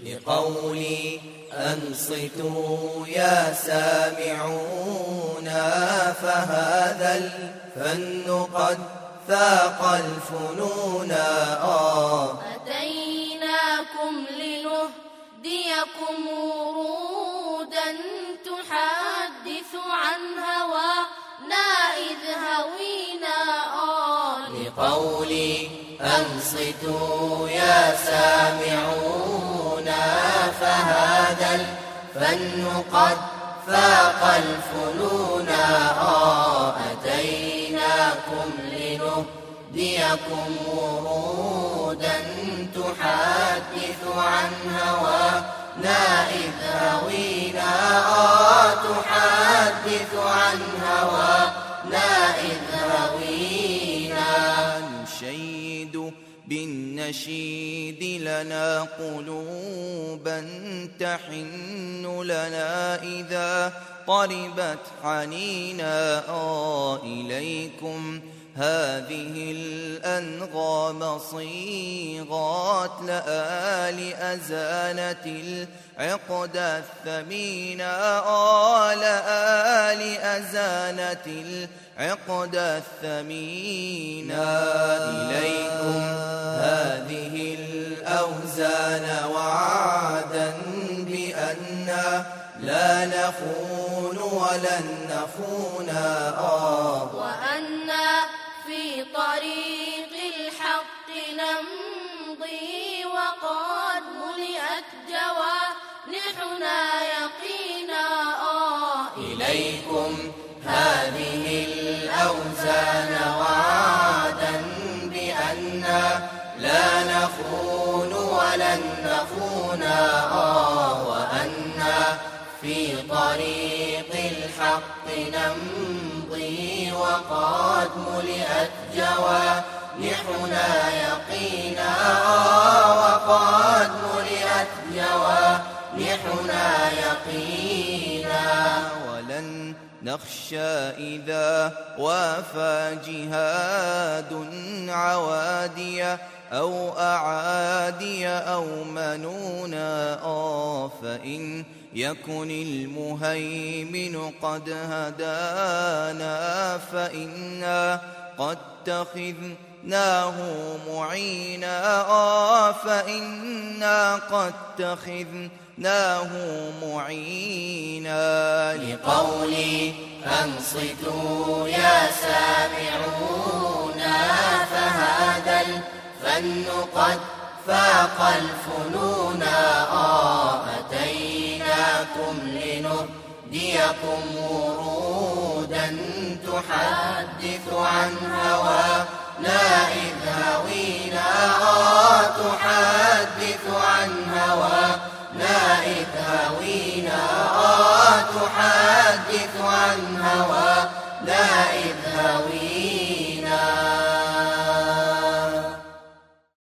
لقولي أنصتوا يا سامعون، فهذا الفن قد فاق الفنون. أتيناكم لنهديكم ورودا تحدث عن هوانا إذ هوينا. لقولي أنصتوا يا سامعون، فهذا الفن قد فاق الفنون. أتيناكم لنهديكم ورودا تحدث عن هوانا إذ هوينا. تحدث عن هوانا إذ هوينا. نشيد بالنشيد لنا قلوبا تحن لنا إذا طربت حنينا. إليكم هذه الأنغام صيغات لآل أزانة العقد الثمينة. لآل أزانة العقد الثمينة. إليكم هذه الأوزان وعدا بأننا لا نخون ولن نخونا. وأنا في طريق الحق نمضي وقد ملئت جوانحنا يقينا. إليكم هذه الأوزان وعدا بأننا لا نخون ولن نخونا. وأنا في طريق الحق نمضي وقد ملئت جوانحنا يقينا. وقد ملئت جوانحنا يقينا. ولن نخشى إذا وافى جهاد عوادي أو أعادي أو منونا. فإن يكن المهيمن قد هدانا فإنا قد اتخذناه معينا. فإنا قد اتخذناه معينا. لقولي أنصتوا يا سامعون، فهذا الفن قد فاق الفنون. أتيناكم لنهديكم ورودا تحدث عن هوانا إذ هوينا. تحدث عن هوانا إذ هوينا. تحدث عن هوانا إذ هوينا.